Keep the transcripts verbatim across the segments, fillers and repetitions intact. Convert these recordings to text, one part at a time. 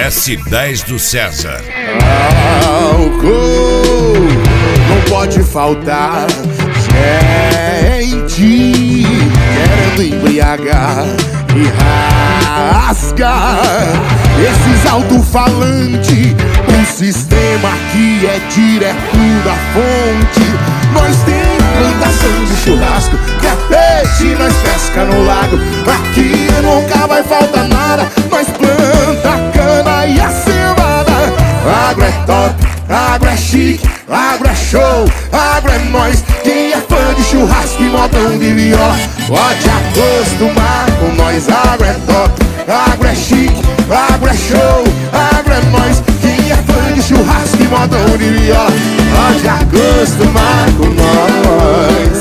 S dez do César. Álcool não pode faltar, gente querendo embriagar e rasgar esses alto-falantes. O sistema aqui é direto da fonte. Nós tem plantação de churrasco, que é peixe, nós pesca no lago. Aqui nunca vai faltar nada, nós planta a cana e a cevada. Agro é top, agro é chique, agro é show, agro é nós. Quem é fã de churrasco e modão de viola pode acostumar com nós. Agro é top, agro é chique, agro é show, agro é nós. Quem é fã de churrasco e modão de viola pode acostumar com nós.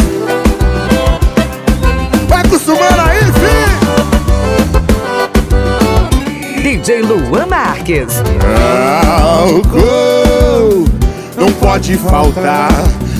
Vai acostumando aí, filho! D J Luan Marques. Álcool não pode faltar,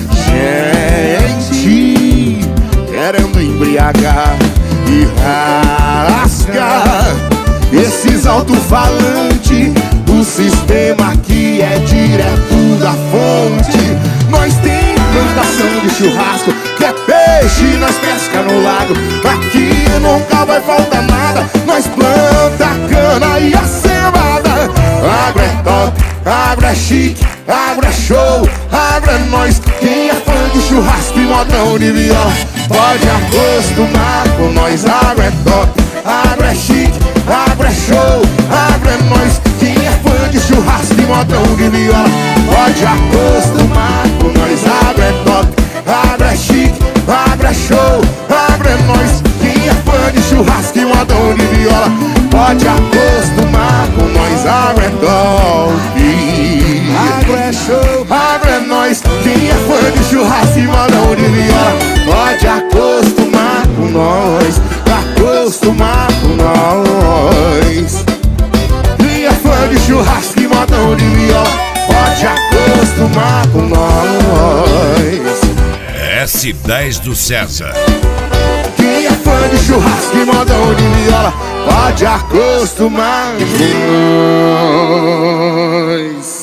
gente querendo embriagar e rasgar esses alto-falantes. O sistema aqui é direto da fonte. Nós tem plantação de churrasco, que é peixe, nós pesca no lago. Aqui nunca vai faltar nada, nós planta a cana e a cevada. Agro é top, agro é chique, agro é show, agro é nós. Quem é fã de churrasco e modão de viola pode acostumar com nós. Agro é top, agro é chique, agro é show, agro é nós. Quem é fã de churrasco e modão de viola pode acostumar com nós. Agro é top, agro é chique, agro é show, agro é nós. Quem é fã de churrasco e modão de viola pode acostumar com nós. Agro é top, agro é show, agro é nós. Quem é fã de churrasco e modão de viola pode acostumar com nós. Acostumar com nós. Quem é fã de churrasco e modão de viola pode acostumar com nós. S dez do César. Quem é fã de churrasco e modão de viola pode acostumar com nós.